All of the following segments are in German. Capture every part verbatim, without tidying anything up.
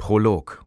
Prolog.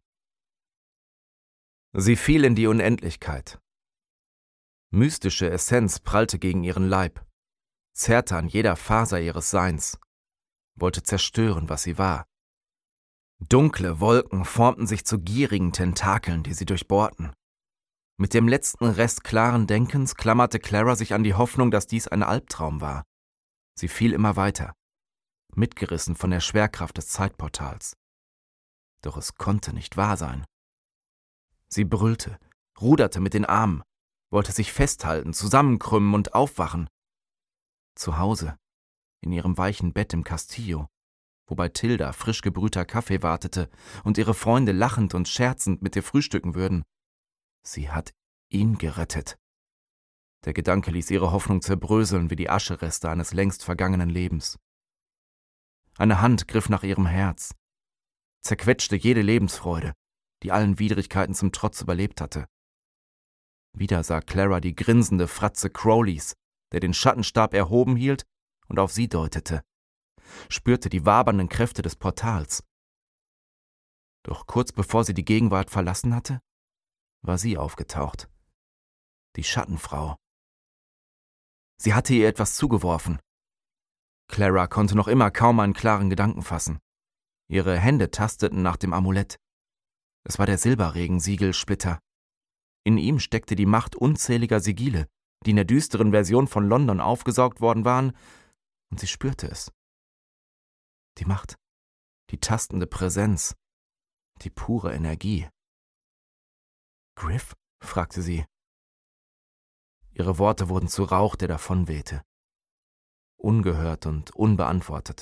Sie fiel in die Unendlichkeit. Mystische Essenz prallte gegen ihren Leib, zerrte an jeder Faser ihres Seins, wollte zerstören, was sie war. Dunkle Wolken formten sich zu gierigen Tentakeln, die sie durchbohrten. Mit dem letzten Rest klaren Denkens klammerte Clara sich an die Hoffnung, dass dies ein Albtraum war. Sie fiel immer weiter, mitgerissen von der Schwerkraft des Zeitportals. Doch es konnte nicht wahr sein. Sie brüllte, ruderte mit den Armen, wollte sich festhalten, zusammenkrümmen und aufwachen. Zu Hause, in ihrem weichen Bett im Castillo, wo bei Tilda frisch gebrühter Kaffee wartete und ihre Freunde lachend und scherzend mit ihr frühstücken würden. Sie hat ihn gerettet. Der Gedanke ließ ihre Hoffnung zerbröseln wie die Aschereste eines längst vergangenen Lebens. Eine Hand griff nach ihrem Herz, zerquetschte jede Lebensfreude, die allen Widrigkeiten zum Trotz überlebt hatte. Wieder sah Clara die grinsende Fratze Crowleys, der den Schattenstab erhoben hielt und auf sie deutete, spürte die wabernden Kräfte des Portals. Doch kurz bevor sie die Gegenwart verlassen hatte, war sie aufgetaucht. Die Schattenfrau. Sie hatte ihr etwas zugeworfen. Clara konnte noch immer kaum einen klaren Gedanken fassen. Ihre Hände tasteten nach dem Amulett. Es war der Silberregensiegelssplitter. In ihm steckte die Macht unzähliger Sigile, die in der düsteren Version von London aufgesaugt worden waren, und sie spürte es. Die Macht, die tastende Präsenz, die pure Energie. »Griff?« fragte sie. Ihre Worte wurden zu Rauch, der davonwehte. Ungehört und unbeantwortet.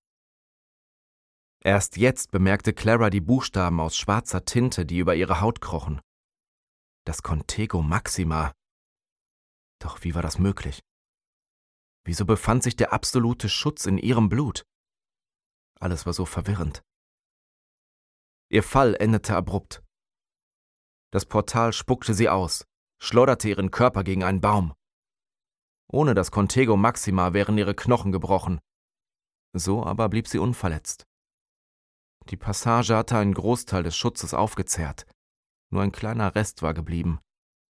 Erst jetzt bemerkte Clara die Buchstaben aus schwarzer Tinte, die über ihre Haut krochen. Das Contego Maxima. Doch wie war das möglich? Wieso befand sich der absolute Schutz in ihrem Blut? Alles war so verwirrend. Ihr Fall endete abrupt. Das Portal spuckte sie aus, schleuderte ihren Körper gegen einen Baum. Ohne das Contego Maxima wären ihre Knochen gebrochen. So aber blieb sie unverletzt. Die Passage hatte einen Großteil des Schutzes aufgezehrt. Nur ein kleiner Rest war geblieben.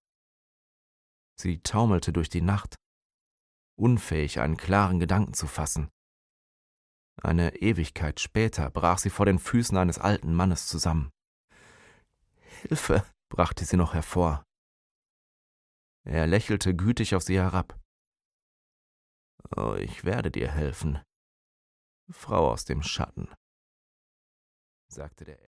Sie taumelte durch die Nacht, unfähig, einen klaren Gedanken zu fassen. Eine Ewigkeit später brach sie vor den Füßen eines alten Mannes zusammen. »Hilfe«, brachte sie noch hervor. Er lächelte gütig auf sie herab. »Oh, ich werde dir helfen, Frau aus dem Schatten«, sagte der